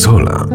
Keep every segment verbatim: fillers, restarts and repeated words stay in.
Bussola.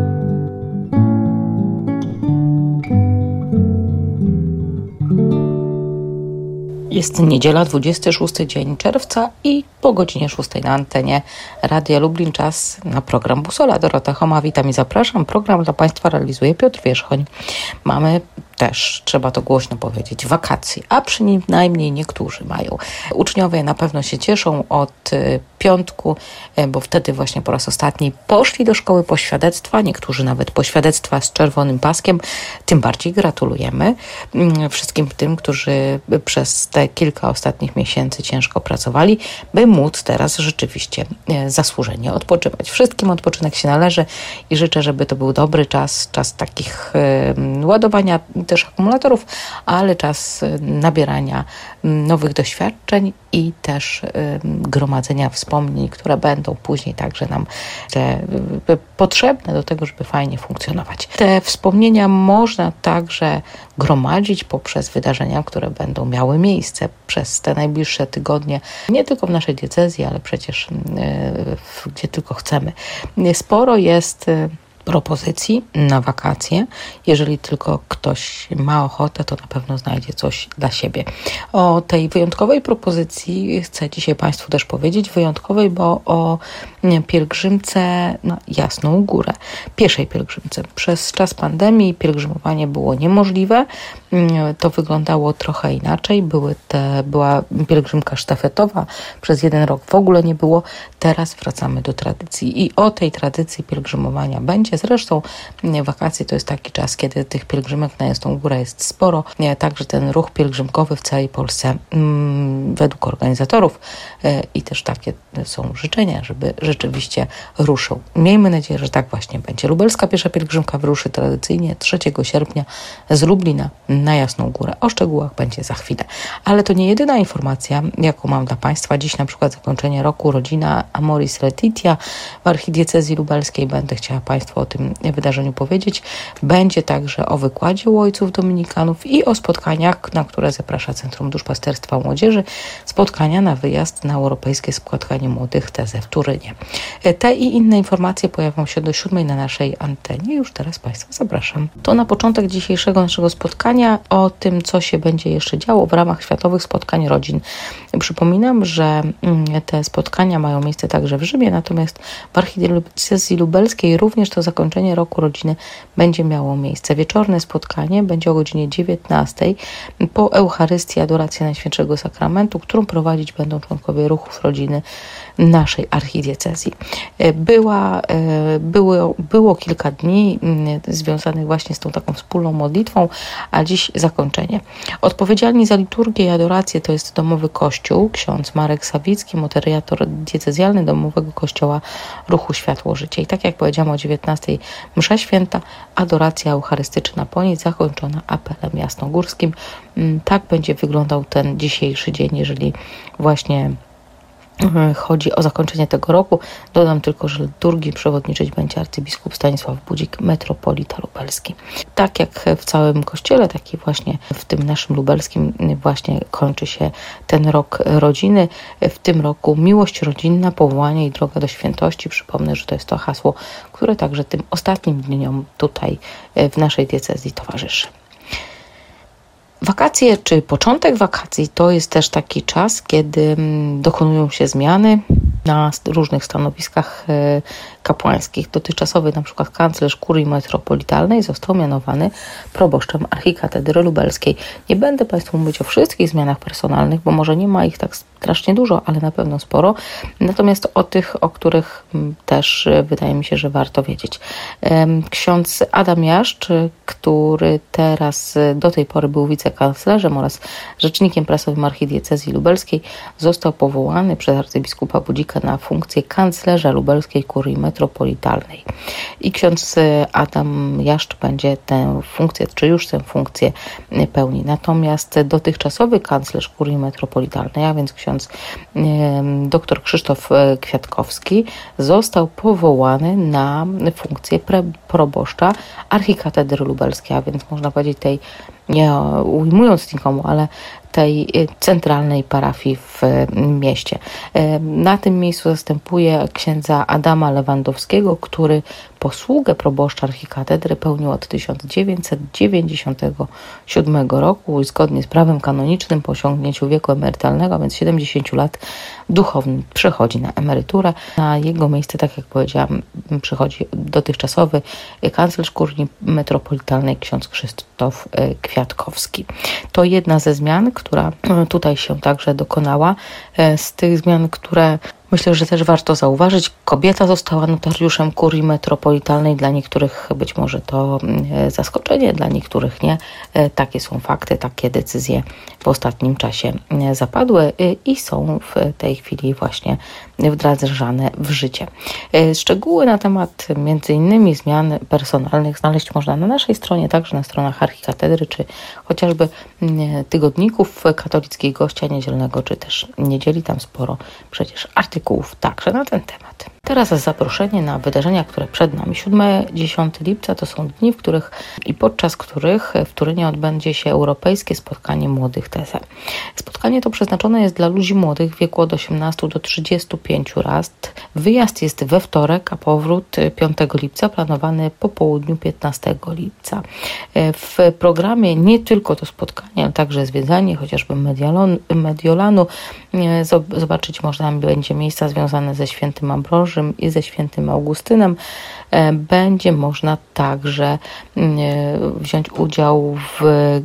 Jest niedziela, dwudziesty szósty dzień czerwca i po godzinie szóstej na antenie Radia Lublin czas na program Bussola. Dorota Choma, witam i zapraszam. Program dla Państwa realizuje Piotr Wierzchoń. Mamy też, trzeba to głośno powiedzieć, wakacje, a przynajmniej niektórzy mają. Uczniowie na pewno się cieszą od piątku, bo wtedy właśnie po raz ostatni poszli do szkoły po świadectwa, niektórzy nawet po świadectwa z czerwonym paskiem. Tym bardziej gratulujemy wszystkim tym, którzy przez te kilka ostatnich miesięcy ciężko pracowali, by móc teraz rzeczywiście zasłużenie odpoczywać. Wszystkim odpoczynek się należy i życzę, żeby to był dobry czas, czas takich ładowania też akumulatorów, ale czas nabierania nowych doświadczeń i też gromadzenia wspomnień, które będą później także nam te, potrzebne do tego, żeby fajnie funkcjonować. Te wspomnienia można także gromadzić poprzez wydarzenia, które będą miały miejsce przez te najbliższe tygodnie, nie tylko w naszej diecezji, ale przecież gdzie tylko chcemy. Sporo jest propozycji na wakacje. Jeżeli tylko ktoś ma ochotę, to na pewno znajdzie coś dla siebie. O tej wyjątkowej propozycji chcę dzisiaj Państwu też powiedzieć. Wyjątkowej, bo o pielgrzymce na Jasną Górę. Pieszej pielgrzymce. Przez czas pandemii pielgrzymowanie było niemożliwe. To wyglądało trochę inaczej. Były te, była pielgrzymka sztafetowa. Przez jeden rok w ogóle nie było. Teraz wracamy do tradycji. I o tej tradycji pielgrzymowania będzie. Zresztą wakacje to jest taki czas, kiedy tych pielgrzymek na Jasną Górę jest sporo. Także ten ruch pielgrzymkowy w całej Polsce mm, według organizatorów e, i też takie są życzenia, żeby rzeczywiście ruszył. Miejmy nadzieję, że tak właśnie będzie. Lubelska piesza pielgrzymka wyruszy tradycyjnie trzeciego sierpnia z Lublina na Jasną Górę. O szczegółach będzie za chwilę. Ale to nie jedyna informacja, jaką mam dla Państwa. Dziś na przykład zakończenie roku rodzina Amoris Laetitia w archidiecezji lubelskiej. Będę chciała Państwu o tym wydarzeniu powiedzieć. Będzie także o wykładzie u ojców dominikanów i o spotkaniach, na które zaprasza Centrum Duszpasterstwa Młodzieży. Spotkania na wyjazd na Europejskie Spotkanie Młodych Tezę w Turynie. Te i inne informacje pojawią się do siódmej na naszej antenie. Już teraz Państwa zapraszam. To na początek dzisiejszego naszego spotkania o tym, co się będzie jeszcze działo w ramach Światowych Spotkań Rodzin. Przypominam, że te spotkania mają miejsce także w Rzymie, natomiast w archidiecezji lubelskiej również to zakończenie roku rodziny będzie miało miejsce. Wieczorne spotkanie będzie o godzinie dziewiętnastej po Eucharystii Adoracji Najświętszego Sakramentu, którą prowadzić będą członkowie ruchów rodziny naszej archidiecezji. Była, było, było kilka dni związanych właśnie z tą taką wspólną modlitwą, a dziś zakończenie. Odpowiedzialni za liturgię i adorację to jest Domowy Kościół, ksiądz Marek Sawicki, moderator diecezjalny Domowego Kościoła Ruchu Światło Życie. I tak jak powiedziałam, o dziewiętnastej msza święta, adoracja eucharystyczna po niej zakończona apelem jasnogórskim. Tak będzie wyglądał ten dzisiejszy dzień, jeżeli właśnie chodzi o zakończenie tego roku. Dodam tylko, że liturgii przewodniczyć będzie arcybiskup Stanisław Budzik, metropolita lubelski. Tak jak w całym kościele, tak i właśnie w tym naszym lubelskim właśnie kończy się ten rok rodziny. W tym roku miłość rodzinna, powołanie i droga do świętości. Przypomnę, że to jest to hasło, które także tym ostatnim dniom tutaj w naszej diecezji towarzyszy. Wakacje, czy początek wakacji, to jest też taki czas, kiedy dokonują się zmiany na różnych stanowiskach kapłańskich. Dotychczasowy na przykład kanclerz kurii metropolitalnej został mianowany proboszczem archikatedry lubelskiej. Nie będę Państwu mówić o wszystkich zmianach personalnych, bo może nie ma ich tak strasznie dużo, ale na pewno sporo. Natomiast o tych, o których też wydaje mi się, że warto wiedzieć. Ksiądz Adam Jaszcz, który teraz do tej pory był wicekanclerzem oraz rzecznikiem prasowym archidiecezji lubelskiej, został powołany przez arcybiskupa Budzika na funkcję kanclerza lubelskiej kurii metropolitalnej. I ksiądz Adam Jaszcz będzie tę funkcję, czy już tę funkcję pełni. Natomiast dotychczasowy kanclerz kurii metropolitalnej, a więc ksiądz dr Krzysztof Kwiatkowski, został powołany na funkcję pre- proboszcza archikatedry lubelskiej, a więc można powiedzieć tej, nie ujmując nikomu, ale tej centralnej parafii w mieście. Na tym miejscu zastępuje księdza Adama Lewandowskiego, który Posługę proboszcza archikatedry pełnił od tysiąc dziewięćset dziewięćdziesiątego siódmego roku i zgodnie z prawem kanonicznym po osiągnięciu wieku emerytalnego, a więc siedemdziesięciu lat, duchowny przechodzi na emeryturę. Na jego miejsce, tak jak powiedziałam, przychodzi dotychczasowy kanclerz kurii metropolitalnej ksiądz Krzysztof Kwiatkowski. To jedna ze zmian, która tutaj się także dokonała. Z tych zmian, które myślę, że też warto zauważyć, kobieta została notariuszem kurii metropolitalnej. Dla niektórych być może to zaskoczenie, dla niektórych nie. Takie są fakty, takie decyzje w ostatnim czasie zapadły i są w tej chwili właśnie wdrażane w życie. Szczegóły na temat między innymi zmian personalnych znaleźć można na naszej stronie, także na stronach archikatedry, czy chociażby tygodników katolickiej Gościa Niedzielnego, czy też Niedzieli. Tam sporo przecież artykułów także na ten temat. Teraz zaproszenie na wydarzenia, które przed nami. siódmego do dziesiątego lipca to są dni, w których i podczas których w Turynie odbędzie się Europejskie Spotkanie Młodych T Z. Spotkanie to przeznaczone jest dla ludzi młodych w wieku od osiemnastu do trzydziestu pięciu lat. Wyjazd jest we wtorek, a powrót piątego lipca planowany po południu piętnastego lipca. W programie nie tylko to spotkanie, ale także zwiedzanie chociażby Mediolanu. Zobaczyć można będzie miejsca związane ze świętym Ambrożym i ze świętym Augustynem. Będzie można także wziąć udział w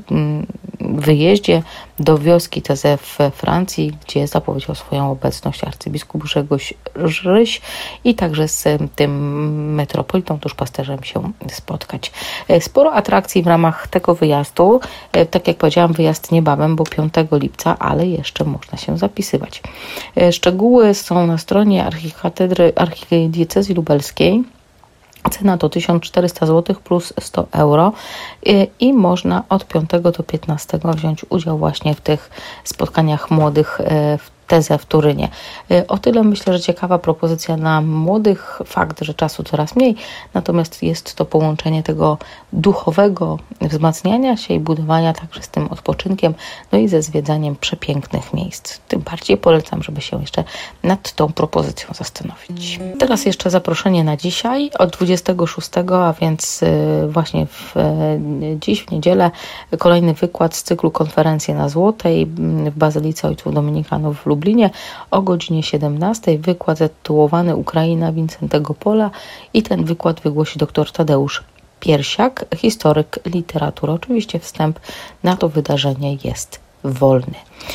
wyjeździe do wioski T Z w Francji, gdzie zapowiedział swoją obecność arcybiskup Grzegorz Ryś i także z tym metropolitą, duszpasterzem się spotkać. Sporo atrakcji w ramach tego wyjazdu. Tak jak powiedziałam, wyjazd niebawem, bo piątego lipca, ale jeszcze można się zapisywać. Szczegóły są na stronie archikatedry archidiecezji lubelskiej. Cena to tysiąc czterysta złotych plus sto euro i, i można od piątego do piętnastego wziąć udział właśnie w tych spotkaniach młodych w T Z w Turynie. O tyle myślę, że ciekawa propozycja na młodych, fakt, że czasu coraz mniej, natomiast jest to połączenie tego duchowego wzmacniania się i budowania także z tym odpoczynkiem, no i ze zwiedzaniem przepięknych miejsc. Tym bardziej polecam, żeby się jeszcze nad tą propozycją zastanowić. Teraz jeszcze zaproszenie na dzisiaj od dwudziestego szóstego, a więc właśnie w, dziś w niedzielę kolejny wykład z cyklu Konferencje na Złotej w Bazylice Ojców Dominikanów w Lublinie. O godzinie siedemnastej wykład zatytułowany Ukraina Wincentego Pola i ten wykład wygłosi dr Tadeusz Piersiak, historyk literatury. Oczywiście wstęp na to wydarzenie jest wolny.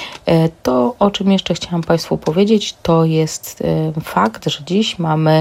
To, o czym jeszcze chciałam Państwu powiedzieć, to jest fakt, że dziś mamy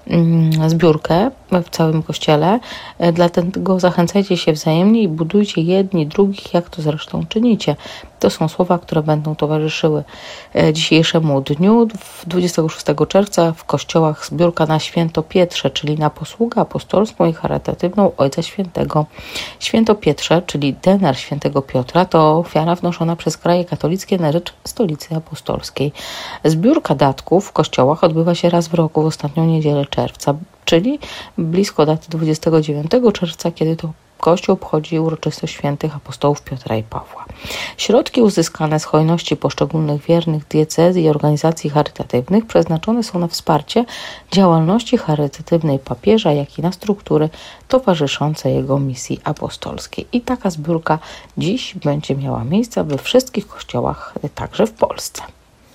zbiórkę w całym kościele, dlatego zachęcajcie się wzajemnie i budujcie jedni drugich, jak to zresztą czynicie. To są słowa, które będą towarzyszyły dzisiejszemu dniu. dwudziestego szóstego czerwca w kościołach zbiórka na Święto Pietrze, czyli na posługę apostolską i charytatywną Ojca Świętego. Święto Pietrze, czyli denar Świętego Piotra, to ofiara wnoszona przez kraje katolickie na rzecz Stolicy Apostolskiej. Zbiórka datków w kościołach odbywa się raz w roku, w ostatnią niedzielę czerwca, czyli blisko daty dwudziestego dziewiątego czerwca, kiedy to Kościół obchodzi uroczystość świętych apostołów Piotra i Pawła. Środki uzyskane z hojności poszczególnych wiernych diecezji i organizacji charytatywnych przeznaczone są na wsparcie działalności charytatywnej papieża, jak i na struktury towarzyszące jego misji apostolskiej. I taka zbiórka dziś będzie miała miejsce we wszystkich kościołach, także w Polsce.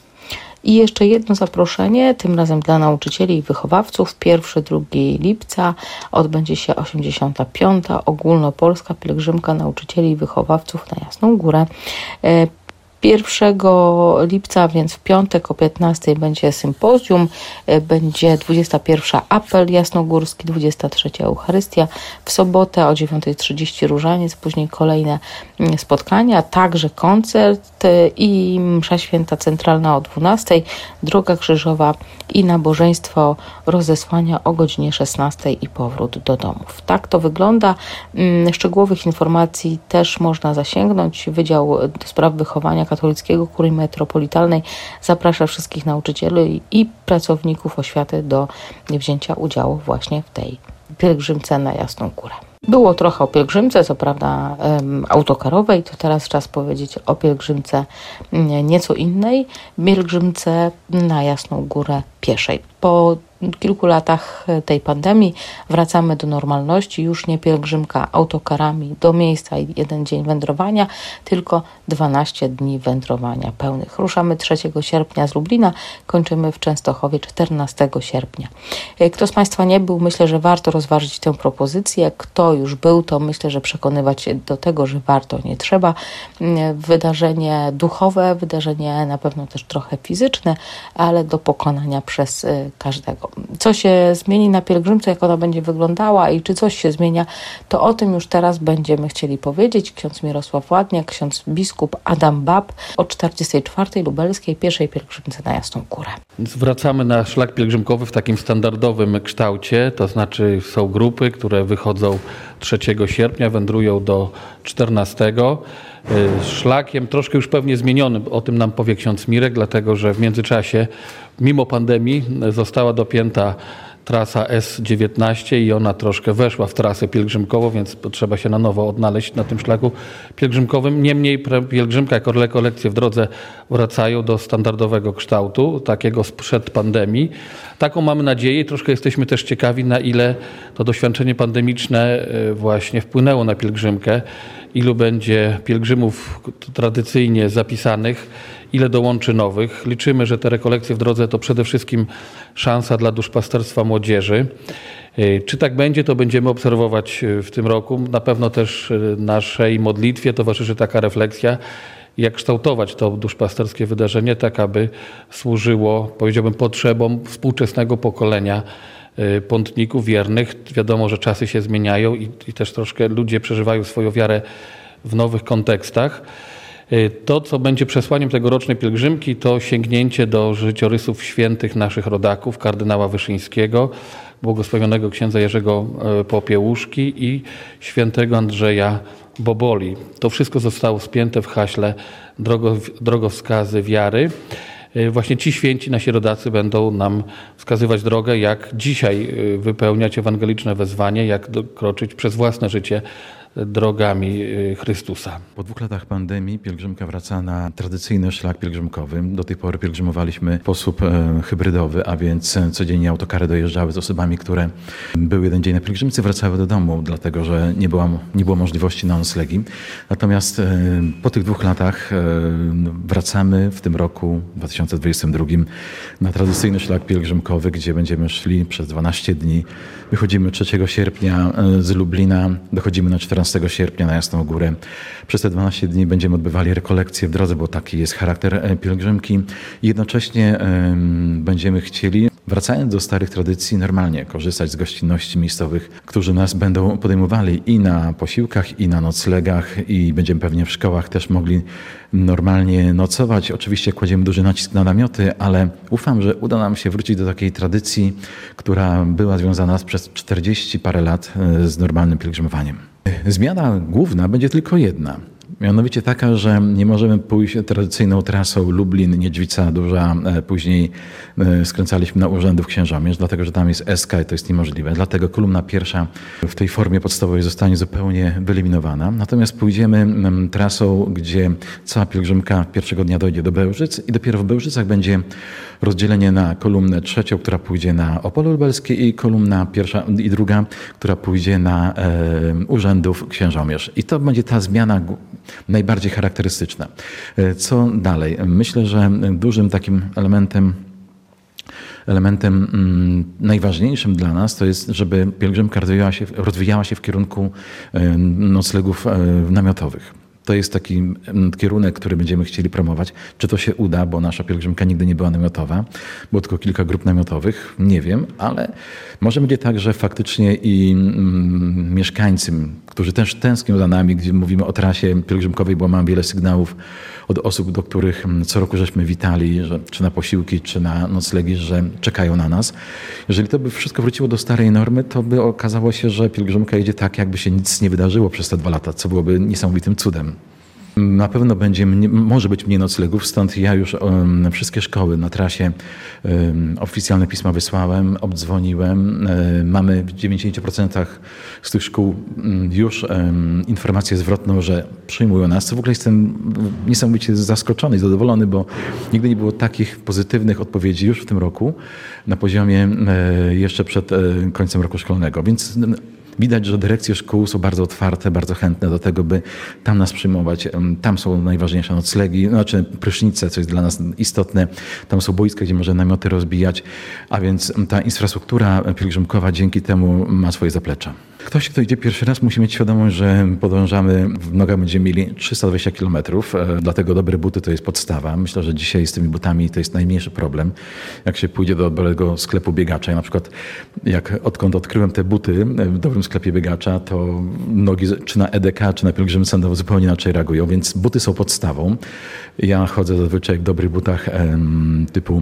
I jeszcze jedno zaproszenie, tym razem dla nauczycieli i wychowawców. pierwszego do drugiego lipca odbędzie się osiemdziesiąta piąta ogólnopolska pielgrzymka nauczycieli i wychowawców na Jasną Górę. pierwszego lipca, więc w piątek o piętnastej będzie sympozjum, będzie dwudziesty pierwszy apel jasnogórski, dwudziesta trzecia Eucharystia, w sobotę o dziewiąta trzydzieści różaniec, później kolejne spotkania, także koncert i msza święta centralna o dwunastej, droga krzyżowa i nabożeństwo rozesłania o godzinie szesnastej i powrót do domów. Tak to wygląda. Szczegółowych informacji też można zasięgnąć. Wydział do Spraw Wychowania Katolickiego Kurii Metropolitalnej zaprasza wszystkich nauczycieli i pracowników oświaty do wzięcia udziału właśnie w tej pielgrzymce na Jasną Górę. Było trochę o pielgrzymce, co prawda um, autokarowej, to teraz czas powiedzieć o pielgrzymce nieco innej, pielgrzymce na Jasną Górę pieszej. Po kilku latach tej pandemii wracamy do normalności, już nie pielgrzymka autokarami do miejsca i jeden dzień wędrowania, tylko dwanaście dni wędrowania pełnych. Ruszamy trzeciego sierpnia z Lublina, kończymy w Częstochowie czternastego sierpnia. Kto z Państwa nie był, myślę, że warto rozważyć tę propozycję. Kto już był, to myślę, że przekonywać się do tego, że warto, nie trzeba. Wydarzenie duchowe, wydarzenie na pewno też trochę fizyczne, ale do pokonania przez każdego. Co się zmieni na pielgrzymce, jak ona będzie wyglądała i czy coś się zmienia, to o tym już teraz będziemy chcieli powiedzieć. Ksiądz Mirosław Ładniak, ksiądz biskup Adam Bab o czterdziestej czwartej lubelskiej pierwszej pielgrzymce na Jasną Górę. Wracamy na szlak pielgrzymkowy w takim standardowym kształcie, to znaczy są grupy, które wychodzą trzeciego sierpnia, wędrują do czternastego. Szlakiem troszkę już pewnie zmienionym, o tym nam powie ksiądz Mirek, dlatego że w międzyczasie, mimo pandemii, została dopięta trasa S dziewiętnaście i ona troszkę weszła w trasę pielgrzymkową, więc trzeba się na nowo odnaleźć na tym szlaku pielgrzymkowym. Niemniej pielgrzymka jako rekolekcje w drodze wracają do standardowego kształtu, takiego sprzed pandemii. Taką mamy nadzieję i troszkę jesteśmy też ciekawi, na ile to doświadczenie pandemiczne właśnie wpłynęło na pielgrzymkę, ilu będzie pielgrzymów tradycyjnie zapisanych, ile dołączy nowych. Liczymy, że te rekolekcje w drodze to przede wszystkim szansa dla duszpasterstwa młodzieży. Czy tak będzie, to będziemy obserwować w tym roku. Na pewno też naszej modlitwie towarzyszy taka refleksja, jak kształtować to duszpasterskie wydarzenie, tak aby służyło, powiedziałbym, potrzebom współczesnego pokolenia pątników wiernych. Wiadomo, że czasy się zmieniają i, i też troszkę ludzie przeżywają swoją wiarę w nowych kontekstach. To, co będzie przesłaniem tegorocznej pielgrzymki, to sięgnięcie do życiorysów świętych naszych rodaków, kardynała Wyszyńskiego, błogosławionego księdza Jerzego Popiełuszki i świętego Andrzeja Boboli. To wszystko zostało spięte w haśle drogo, drogowskazy wiary. Właśnie ci święci, nasi rodacy, będą nam wskazywać drogę, jak dzisiaj wypełniać ewangeliczne wezwanie, jak kroczyć przez własne życie drogami Chrystusa. Po dwóch latach pandemii pielgrzymka wraca na tradycyjny szlak pielgrzymkowy. Do tej pory pielgrzymowaliśmy w sposób e, hybrydowy, a więc codziennie autokary dojeżdżały z osobami, które były jeden dzień na pielgrzymce, wracały do domu, dlatego że nie, była, nie było możliwości na noclegi. Natomiast e, po tych dwóch latach e, wracamy w tym roku dwa tysiące dwudziestym drugim na tradycyjny szlak pielgrzymkowy, gdzie będziemy szli przez dwanaście dni. Wychodzimy trzeciego sierpnia z Lublina, dochodzimy na czternastego sierpnia na Jasną Górę. Przez te dwanaście dni będziemy odbywali rekolekcje w drodze, bo taki jest charakter pielgrzymki. I jednocześnie um, będziemy chcieli, wracając do starych tradycji, normalnie korzystać z gościnności miejscowych, którzy nas będą podejmowali i na posiłkach, i na noclegach, i będziemy pewnie w szkołach też mogli normalnie nocować. Oczywiście kładziemy duży nacisk na namioty, ale ufam, że uda nam się wrócić do takiej tradycji, która była związana przez czterdzieści parę lat z normalnym pielgrzymowaniem. Zmiana główna będzie tylko jedna. Mianowicie taka, że nie możemy pójść tradycyjną trasą Lublin-Niedźwica Duża, później skręcaliśmy na Urzędów Księżomierz, dlatego że tam jest S K i to jest niemożliwe. Dlatego kolumna pierwsza w tej formie podstawowej zostanie zupełnie wyeliminowana. Natomiast pójdziemy trasą, gdzie cała pielgrzymka pierwszego dnia dojdzie do Bełżyc i dopiero w Bełżycach będzie rozdzielenie na kolumnę trzecią, która pójdzie na Opole Lubelskie i kolumna pierwsza i druga, która pójdzie na e, Urzędów Księżomierz. I to będzie ta zmiana najbardziej charakterystyczna. Co dalej? Myślę, że dużym takim elementem Elementem mm, najważniejszym dla nas to jest, żeby pielgrzymka rozwijała się, rozwijała się w kierunku e, noclegów e, namiotowych. To jest taki kierunek, który będziemy chcieli promować. Czy to się uda, bo nasza pielgrzymka nigdy nie była namiotowa, było tylko kilka grup namiotowych, nie wiem, ale może będzie tak, że faktycznie i mm, mieszkańcy, którzy też tęsknią za nami, gdzie mówimy o trasie pielgrzymkowej, bo mam wiele sygnałów od osób, do których co roku żeśmy witali, że, czy na posiłki, czy na noclegi, że czekają na nas. Jeżeli to by wszystko wróciło do starej normy, to by okazało się, że pielgrzymka jedzie tak, jakby się nic nie wydarzyło przez te dwa lata, co byłoby niesamowitym cudem. Na pewno będzie, mnie, może być mniej noclegów, stąd ja już um, wszystkie szkoły na trasie um, oficjalne pisma wysłałem, obdzwoniłem. Um, mamy w dziewięćdziesięciu procentach z tych szkół um, już um, informację zwrotną, że przyjmują nas. Co w ogóle jestem niesamowicie zaskoczony i zadowolony, bo nigdy nie było takich pozytywnych odpowiedzi już w tym roku na poziomie e, jeszcze przed e, końcem roku szkolnego. Więc widać, że dyrekcje szkół są bardzo otwarte, bardzo chętne do tego, by tam nas przyjmować. Tam są najważniejsze noclegi, znaczy prysznice, co jest dla nas istotne. Tam są boiska, gdzie możemy namioty rozbijać, a więc ta infrastruktura pielgrzymkowa dzięki temu ma swoje zaplecza. Ktoś, kto idzie pierwszy raz, musi mieć świadomość, że podążamy, w nogach będziemy mieli trzysta dwadzieścia kilometrów, dlatego dobre buty to jest podstawa. Myślę, że dzisiaj z tymi butami to jest najmniejszy problem. Jak się pójdzie do dobrego sklepu biegacza, ja na przykład jak odkąd odkryłem te buty w dobrym sklepie biegacza, to nogi czy na E D K, czy na pielgrzymce no, zupełnie inaczej reagują, więc buty są podstawą. Ja chodzę zazwyczaj w dobrych butach em, typu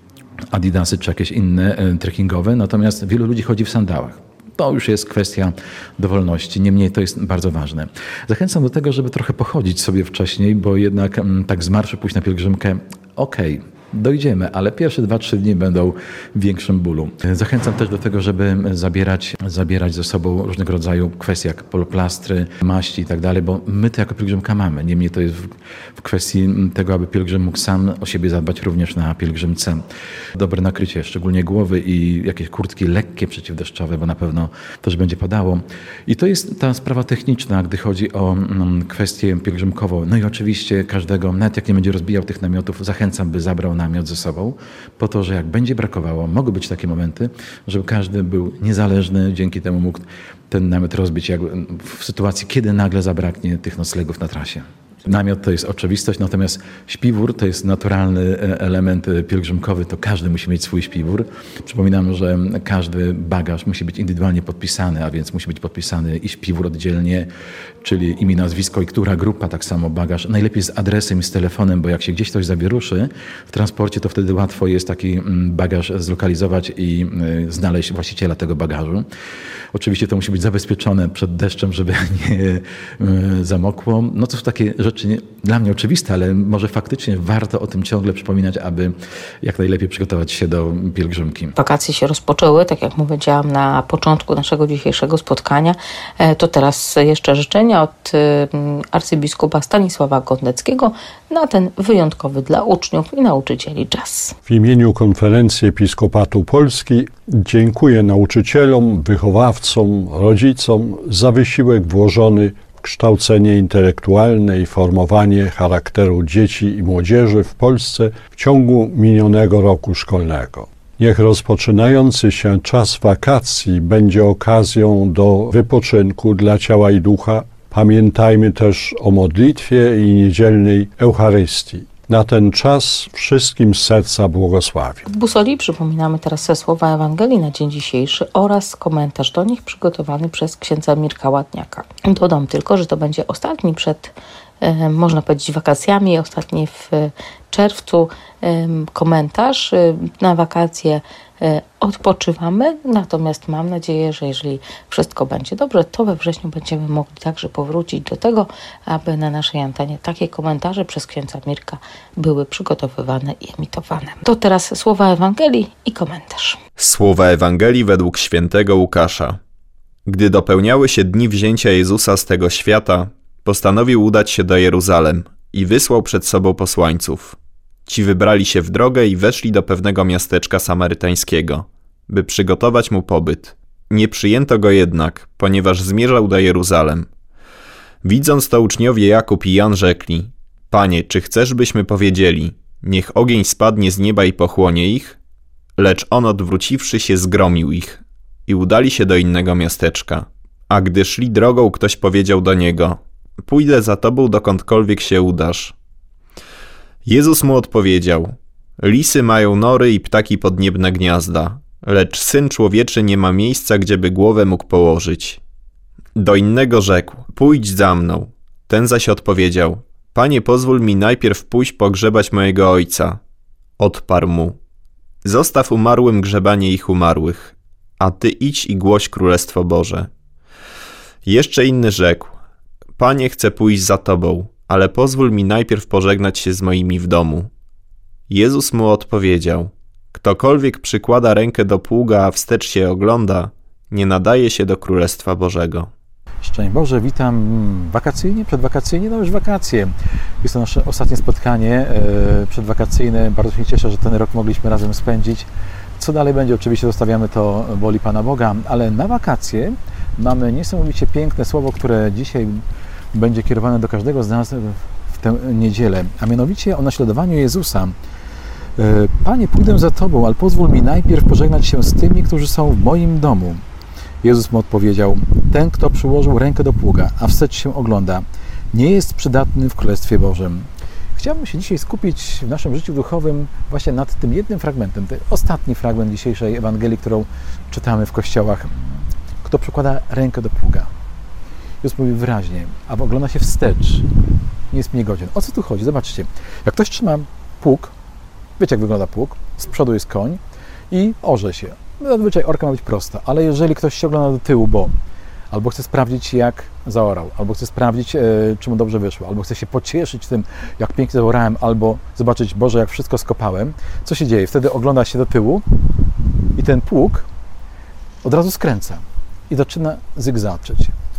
Adidasy czy jakieś inne em, trekkingowe, natomiast wielu ludzi chodzi w sandałach. To już jest kwestia dowolności, niemniej to jest bardzo ważne. Zachęcam do tego, żeby trochę pochodzić sobie wcześniej, bo jednak m, tak z marszu pójść na pielgrzymkę, okej, okay, dojdziemy, ale pierwsze dwa trzy dni będą w większym bólu. Zachęcam też do tego, żeby zabierać, zabierać ze sobą różnego rodzaju kwestie jak poloplastry, maści i tak dalej, bo my to jako pielgrzymka mamy. Niemniej to jest w, w kwestii tego, aby pielgrzym mógł sam o siebie zadbać również na pielgrzymce. Dobre nakrycie, szczególnie głowy i jakieś kurtki lekkie przeciwdeszczowe, bo na pewno też będzie padało. I to jest ta sprawa techniczna, gdy chodzi o mm, kwestię pielgrzymkową. No i oczywiście każdego, nawet jak nie będzie rozbijał tych namiotów, zachęcam, by zabrał namiot ze sobą, po to, że jak będzie brakowało, mogą być takie momenty, żeby każdy był niezależny, dzięki temu mógł ten namiot rozbić jak w sytuacji, kiedy nagle zabraknie tych noclegów na trasie. Namiot to jest oczywistość, natomiast śpiwór to jest naturalny element pielgrzymkowy, to każdy musi mieć swój śpiwór. Przypominam, że każdy bagaż musi być indywidualnie podpisany, a więc musi być podpisany i śpiwór oddzielnie, czyli imię, nazwisko i która grupa, tak samo bagaż. Najlepiej z adresem i z telefonem, bo jak się gdzieś ktoś zawieruszy w transporcie, to wtedy łatwo jest taki bagaż zlokalizować i znaleźć właściciela tego bagażu. Oczywiście to musi być zabezpieczone przed deszczem, żeby nie zamokło. No to są takie rzeczy nie, dla mnie oczywiste, ale może faktycznie warto o tym ciągle przypominać, aby jak najlepiej przygotować się do pielgrzymki. Wakacje się rozpoczęły, tak jak powiedziałam na początku naszego dzisiejszego spotkania. To teraz jeszcze życzenia od arcybiskupa Stanisława Gondeckiego na ten wyjątkowy dla uczniów i nauczycieli czas. W imieniu Konferencji Episkopatu Polski dziękuję nauczycielom, wychowawcom, rodzicom za wysiłek włożony w kształcenie intelektualne i formowanie charakteru dzieci i młodzieży w Polsce w ciągu minionego roku szkolnego. Niech rozpoczynający się czas wakacji będzie okazją do wypoczynku dla ciała i ducha. Pamiętajmy też o modlitwie i niedzielnej Eucharystii. Na ten czas wszystkim z serca błogosławię. W Busoli przypominamy teraz te słowa Ewangelii na dzień dzisiejszy oraz komentarz do nich przygotowany przez księdza Mirka Ładniaka. Dodam tylko, że to będzie ostatni przed, e, można powiedzieć, wakacjami, ostatni w czerwcu e, komentarz. E, na wakacje e, odpoczywamy, natomiast mam nadzieję, że jeżeli wszystko będzie dobrze, to we wrześniu będziemy mogli także powrócić do tego, aby na naszej antenie takie komentarze przez księdza Mirka były przygotowywane i emitowane. To teraz słowa Ewangelii i komentarz. Słowa Ewangelii według świętego Łukasza. Gdy dopełniały się dni wzięcia Jezusa z tego świata, postanowił udać się do Jeruzalem i wysłał przed sobą posłańców. Ci wybrali się w drogę i weszli do pewnego miasteczka samarytańskiego, by przygotować mu pobyt. Nie przyjęto go jednak, ponieważ zmierzał do Jeruzalem. Widząc to, uczniowie Jakub i Jan rzekli: Panie, czy chcesz, byśmy powiedzieli, niech ogień spadnie z nieba i pochłonie ich? Lecz on, odwróciwszy się, zgromił ich i udali się do innego miasteczka. A gdy szli drogą, ktoś powiedział do niego: Pójdę za tobą, dokądkolwiek się udasz. Jezus mu odpowiedział: Lisy mają nory i ptaki podniebne gniazda, lecz Syn Człowieczy nie ma miejsca, gdzieby głowę mógł położyć. Do innego rzekł: Pójdź za mną. Ten zaś odpowiedział: Panie, pozwól mi najpierw pójść pogrzebać mojego ojca. Odparł mu: Zostaw umarłym grzebanie ich umarłych, a ty idź i głoś Królestwo Boże. Jeszcze inny rzekł: Panie, chcę pójść za tobą, ale pozwól mi najpierw pożegnać się z moimi w domu. Jezus mu odpowiedział: Ktokolwiek przykłada rękę do pługa, a wstecz się ogląda, nie nadaje się do Królestwa Bożego. Szczęść Boże, witam wakacyjnie, przedwakacyjnie, no już wakacje. Jest to nasze ostatnie spotkanie e, przedwakacyjne. Bardzo się cieszę, że ten rok mogliśmy razem spędzić. Co dalej będzie, oczywiście zostawiamy to woli Pana Boga, ale na wakacje mamy niesamowicie piękne słowo, które dzisiaj będzie kierowane do każdego z nas w tę niedzielę, a mianowicie o naśladowaniu Jezusa. Panie, pójdę za Tobą, ale pozwól mi najpierw pożegnać się z tymi, którzy są w moim domu. Jezus mu odpowiedział: ten, kto przyłożył rękę do pługa, a wstecz się ogląda, nie jest przydatny w Królestwie Bożym. Chciałbym się dzisiaj skupić w naszym życiu duchowym właśnie nad tym jednym fragmentem, ten ostatni fragment dzisiejszej Ewangelii, którą czytamy w kościołach. Kto przykłada rękę do pługa. Jezus mówi wyraźnie, a ogląda się wstecz, nie jest mnie godzien. O co tu chodzi? Zobaczcie, jak ktoś trzyma pług, wiecie jak wygląda pług, z przodu jest koń i orze się. Zazwyczaj orka ma być prosta, ale jeżeli ktoś się ogląda do tyłu, bo albo chce sprawdzić, jak zaorał, albo chce sprawdzić, e, czy mu dobrze wyszło, albo chce się pocieszyć tym, jak pięknie zaorałem, albo zobaczyć, Boże, jak wszystko skopałem, co się dzieje? Wtedy ogląda się do tyłu i ten pług od razu skręca i zaczyna zygzaczeć.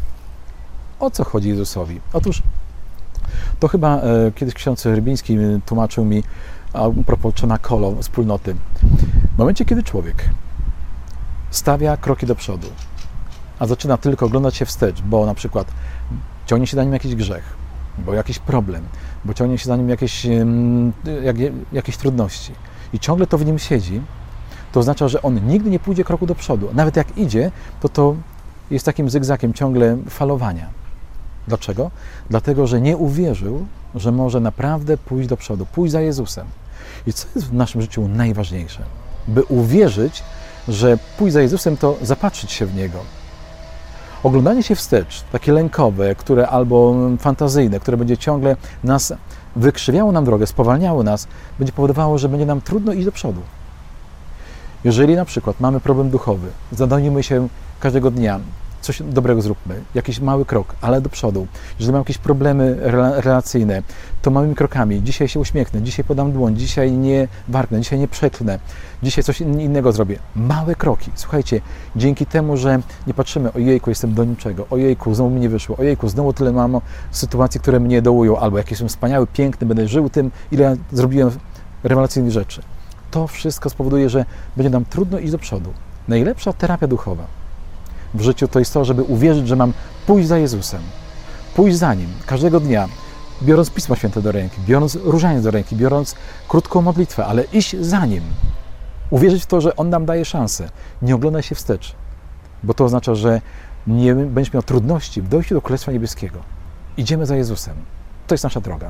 O co chodzi Jezusowi? Otóż to chyba e, kiedyś ksiądz Rybiński tłumaczył mi a propos Czenakolo, wspólnoty. W momencie, kiedy człowiek stawia kroki do przodu, a zaczyna tylko oglądać się wstecz, bo na przykład ciągnie się za nim jakiś grzech, bo jakiś problem, bo ciągnie się za nim jakieś, jak, jakieś trudności i ciągle to w nim siedzi, to oznacza, że on nigdy nie pójdzie kroku do przodu. Nawet jak idzie, to to jest takim zygzakiem ciągle falowania. Dlaczego? Dlatego, że nie uwierzył, że może naprawdę pójść do przodu, pójść za Jezusem. I co jest w naszym życiu najważniejsze? By uwierzyć, że pójść za Jezusem to zapatrzyć się w Niego. Oglądanie się wstecz, takie lękowe, które albo fantazyjne, które będzie ciągle nas wykrzywiało nam drogę, spowalniało nas, będzie powodowało, że będzie nam trudno iść do przodu. Jeżeli na przykład mamy problem duchowy, zadajmy się każdego dnia, coś dobrego zróbmy, jakiś mały krok, ale do przodu. Jeżeli mam jakieś problemy relacyjne, to małymi krokami. Dzisiaj się uśmiechnę, dzisiaj podam dłoń, dzisiaj nie warknę, dzisiaj nie przeklnę, dzisiaj coś innego zrobię. Małe kroki. Słuchajcie, dzięki temu, że nie patrzymy, ojejku, jestem do niczego, ojejku, znowu mi nie wyszło, ojejku, znowu tyle mam sytuacji, które mnie dołują, albo jakieś są wspaniały, piękny, będę żył tym, ile zrobiłem rewelacyjnych rzeczy. To wszystko spowoduje, że będzie nam trudno iść do przodu. Najlepsza terapia duchowa w życiu to jest to, żeby uwierzyć, że mam pójść za Jezusem, pójść za Nim każdego dnia, biorąc Pismo Święte do ręki, biorąc różaniec do ręki, biorąc krótką modlitwę, ale iść za Nim. Uwierzyć w to, że On nam daje szansę. Nie oglądaj się wstecz, bo to oznacza, że nie będziesz miał trudności w dojściu do Królestwa Niebieskiego. Idziemy za Jezusem. To jest nasza droga.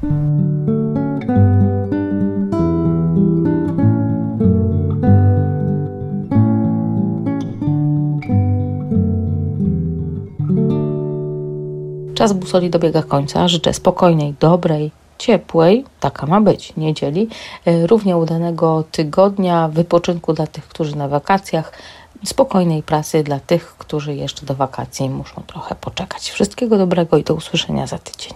Czas busoli dobiega końca. Życzę spokojnej, dobrej, ciepłej, taka ma być, niedzieli, równie udanego tygodnia, wypoczynku dla tych, którzy na wakacjach, spokojnej pracy dla tych, którzy jeszcze do wakacji muszą trochę poczekać. Wszystkiego dobrego i do usłyszenia za tydzień.